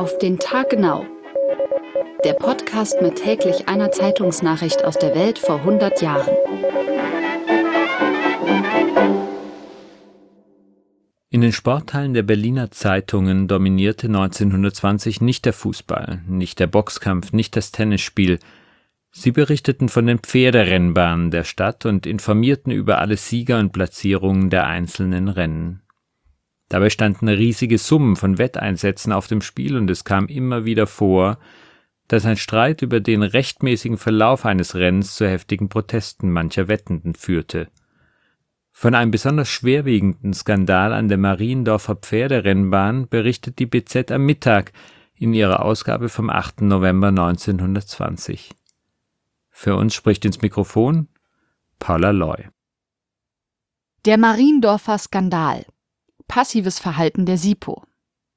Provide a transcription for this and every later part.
Auf den Tag genau. Der Podcast mit täglich einer Zeitungsnachricht aus der Welt vor 100 Jahren. In den Sportteilen der Berliner Zeitungen dominierte 1920 nicht der Fußball, nicht der Boxkampf, nicht das Tennisspiel. Sie berichteten von den Pferderennbahnen der Stadt und informierten über alle Sieger und Platzierungen der einzelnen Rennen. Dabei standen riesige Summen von Wetteinsätzen auf dem Spiel und es kam immer wieder vor, dass ein Streit über den rechtmäßigen Verlauf eines Rennens zu heftigen Protesten mancher Wettenden führte. Von einem besonders schwerwiegenden Skandal an der Mariendorfer Pferderennbahn berichtet die BZ am Mittag in ihrer Ausgabe vom 8. November 1920. Für uns spricht ins Mikrofon Paula Loy. Der Mariendorfer Skandal. Passives Verhalten der SiPo.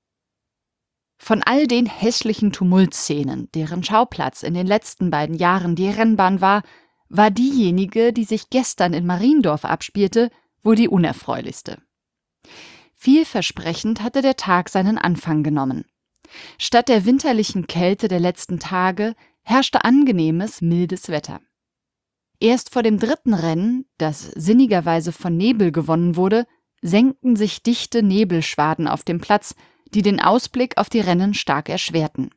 Von all den hässlichen Tumultszenen, deren Schauplatz in den letzten beiden Jahren die Rennbahn war diejenige, die sich gestern in Mariendorf abspielte, wohl die unerfreulichste. Vielversprechend hatte der Tag seinen Anfang genommen. Statt der winterlichen Kälte der letzten Tage herrschte angenehmes, mildes Wetter. Erst vor dem dritten Rennen, das sinnigerweise von Nebel gewonnen wurde, senkten sich dichte Nebelschwaden auf dem Platz, die den Ausblick auf die Rennen stark erschwerten.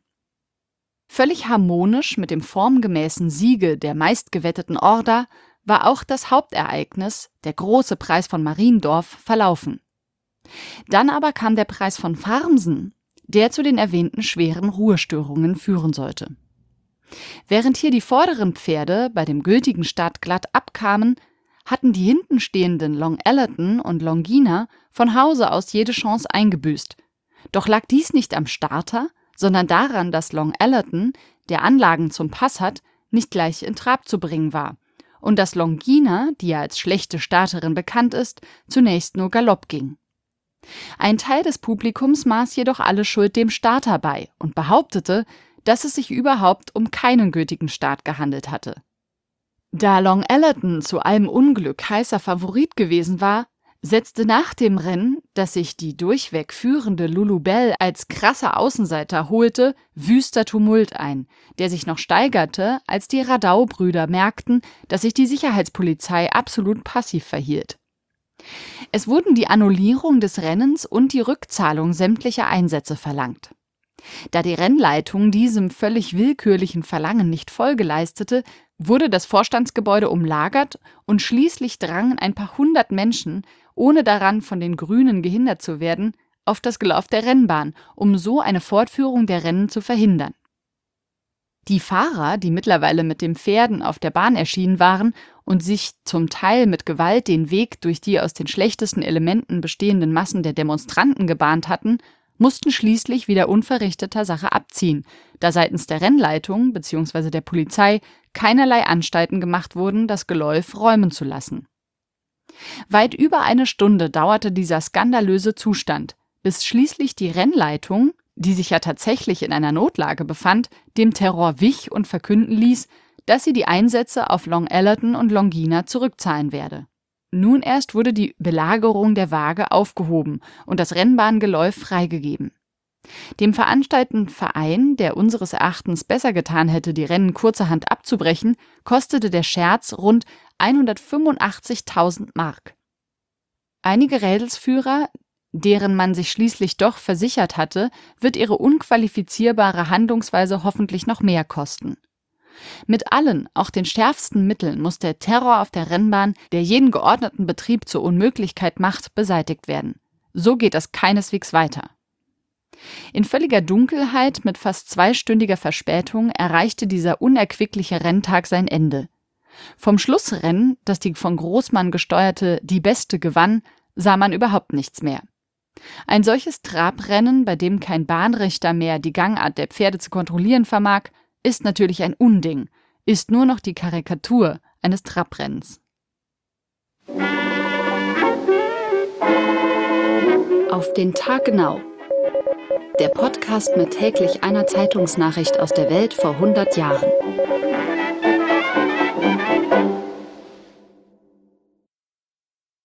Völlig harmonisch mit dem formgemäßen Siege der meistgewetteten Orda war auch das Hauptereignis, der große Preis von Mariendorf, verlaufen. Dann aber kam der Preis von Farmsen, der zu den erwähnten schweren Ruhestörungen führen sollte. Während hier die vorderen Pferde bei dem gültigen Start glatt abkamen, hatten die hinten stehenden Long Allerton und Longina von Hause aus jede Chance eingebüßt. Doch lag dies nicht am Starter, sondern daran, dass Long Allerton, der Anlagen zum Pass hat, nicht gleich in Trab zu bringen war und dass Longina, die ja als schlechte Starterin bekannt ist, zunächst nur Galopp ging. Ein Teil des Publikums maß jedoch alle Schuld dem Starter bei und behauptete, dass es sich überhaupt um keinen gültigen Start gehandelt hatte. Da Long Allerton zu allem Unglück heißer Favorit gewesen war, setzte nach dem Rennen, das sich die durchweg führende Lulu Bell als krasser Außenseiter holte, wüster Tumult ein, der sich noch steigerte, als die Radau-Brüder merkten, dass sich die Sicherheitspolizei absolut passiv verhielt. Es wurden die Annullierung des Rennens und die Rückzahlung sämtlicher Einsätze verlangt. Da die Rennleitung diesem völlig willkürlichen Verlangen nicht Folge leistete, wurde das Vorstandsgebäude umlagert und schließlich drangen ein paar hundert Menschen, ohne daran von den Grünen gehindert zu werden, auf das Gelauf der Rennbahn, um so eine Fortführung der Rennen zu verhindern. Die Fahrer, die mittlerweile mit den Pferden auf der Bahn erschienen waren und sich zum Teil mit Gewalt den Weg durch die aus den schlechtesten Elementen bestehenden Massen der Demonstranten gebahnt hatten, mussten schließlich wieder unverrichteter Sache abziehen, da seitens der Rennleitung bzw. der Polizei keinerlei Anstalten gemacht wurden, das Geläuf räumen zu lassen. Weit über eine Stunde dauerte dieser skandalöse Zustand, bis schließlich die Rennleitung, die sich ja tatsächlich in einer Notlage befand, dem Terror wich und verkünden ließ, dass sie die Einsätze auf Long Allerton und Longina zurückzahlen werde. Nun erst wurde die Belagerung der Waage aufgehoben und das Rennbahngeläuf freigegeben. Dem veranstaltenden Verein, der unseres Erachtens besser getan hätte, die Rennen kurzerhand abzubrechen, kostete der Scherz rund 185.000 Mark. Einige Rädelsführer, deren man sich schließlich doch versichert hatte, wird ihre unqualifizierbare Handlungsweise hoffentlich noch mehr kosten. Mit allen, auch den schärfsten Mitteln muss der Terror auf der Rennbahn, der jeden geordneten Betrieb zur Unmöglichkeit macht, beseitigt werden. So geht es keineswegs weiter. In völliger Dunkelheit mit fast zweistündiger Verspätung erreichte dieser unerquickliche Renntag sein Ende. Vom Schlussrennen, das die von Großmann gesteuerte Die Beste gewann, sah man überhaupt nichts mehr. Ein solches Trabrennen, bei dem kein Bahnrichter mehr die Gangart der Pferde zu kontrollieren vermag, ist natürlich ein Unding, ist nur noch die Karikatur eines Trabrennens. Auf den Tag genau. Der Podcast mit täglich einer Zeitungsnachricht aus der Welt vor 100 Jahren.